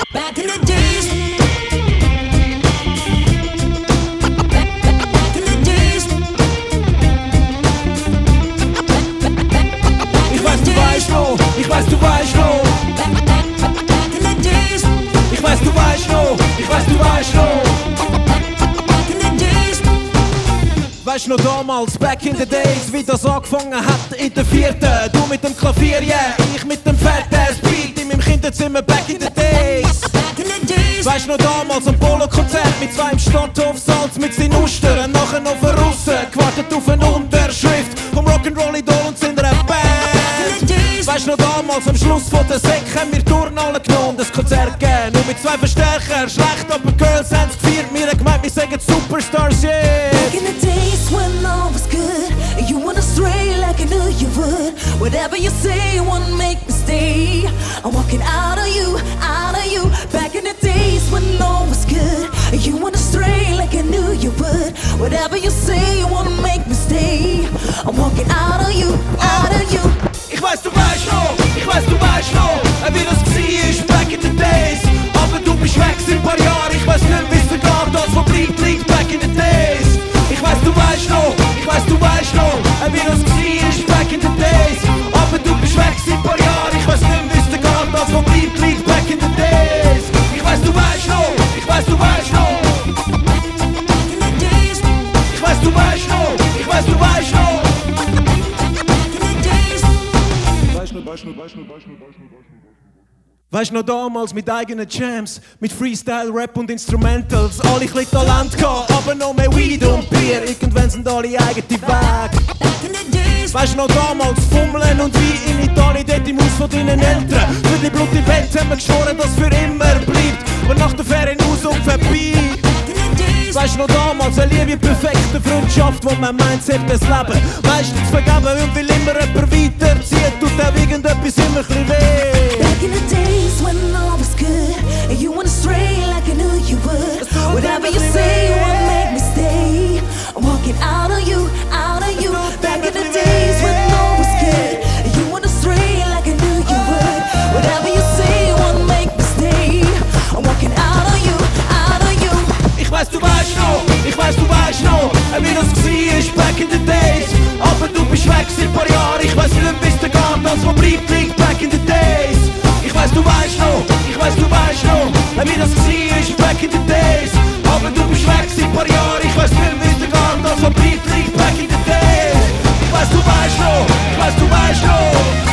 Back in the days. Back in the days. Ich weiß, du weißt noch, ich weiß, du weißt noch. Back in the days. Ich weiß, du weißt noch, ich weiß, du weißt noch. Back in the days. Weißt noch damals, back in the days, wie das angefangen hat in der vierten. Du mit dem Klavier, yeah, ich mit dem fetten Beat in meinem Kinderzimmer, back in the days. Back in the days. Weißt noch damals am Polo-Konzert mit zwei im Stadthof Salz mit seinen Ustern, nachher noch von Russen, gewartet auf eine Unterschrift vom Rock'n'Roll-Idol und sind einer Band. Weißt noch damals am Schluss von der Sek haben wir Touren alle genommen, das Konzert gegeben, nur mit zwei Verstärker, schlecht, aber Girls haben's gefeiert, wir haben gemeint, wir sagen Superstars, yeah. Back in the days when all was good, you wanna stray like I knew you would. Whatever you say won't make me stay. I'm walking out of you, out of you. Back in the days when all was good, you wanna stray like I knew you would. Whatever you say won't make me stay. I'm walking out of you, out of you. Ich weiß, du weißt noch, ich weiß, du weißt noch, wie das war, back in the days. Aber du bist weg seit ein paar Jahren, ich weiß nicht, wie's dir geht, das wo bleibt, liegt back in the days. Ich weiß, du weißt noch, ich weiß, du weißt noch, wie das war, back in the days. Aber du bist weg seit ein paar Jahren, ich weiß nicht, wie's dir geht, das wo bleibt, liegt back in the days. Ich weiß, du weißt noch, ich weiß, du weißt noch. Back in the days. Ich weiß, du weißt noch, ich weiß, du weißt noch. Back in the days. Weißt noch damals mit eigenen Jams, mit Freestyle, Rap und Instrumentals, alle chli Talent gehabt, aber noch mehr Weed und Bier, irgendwann sind alle eigene Weg. Back in the days. Weißt noch damals Fummeln und wie in Italien, dort im Haus von deinen Eltern, für die Blut im Bett haben wir geschworen, dass für immer bleibt, und nach der Ferien aus und vorbei. Back in the days. Weißt noch damals, eine Liebe, perfekte Freundschaft, wo man meint, es hat das Leben meistens vergeben und will immer jemand weiterziehen, tut auch irgendetwas immer ein bisschen weh. Back in the days when all was good, and you wanna stray like I knew you would. Whatever you say won't make me stay. I'm walking out of you, out of you. Back in the days when all was good, and you wanna stray like I knew you would. Whatever you say won't make me stay. I'm walking out of you, out of you. Ich weiß, du weißt noch, ich weiß, du weißt noch, wie das war, back in the days. Aber du bist weg seit ein paar Jahren, ich weiß nicht, wie's dir geht, das wo bleibt, liegt back in the days. Ich weiß, du weißt noch, ich weiß, du weißt noch, wie das war, back in the days. Aber du bist weg seit ein paar Jahren, ich weiß nicht, wie's dir geht, das wo bleibt, liegt back in the days. Ich weiß, du weißt noch, ich weiß, du weißt noch.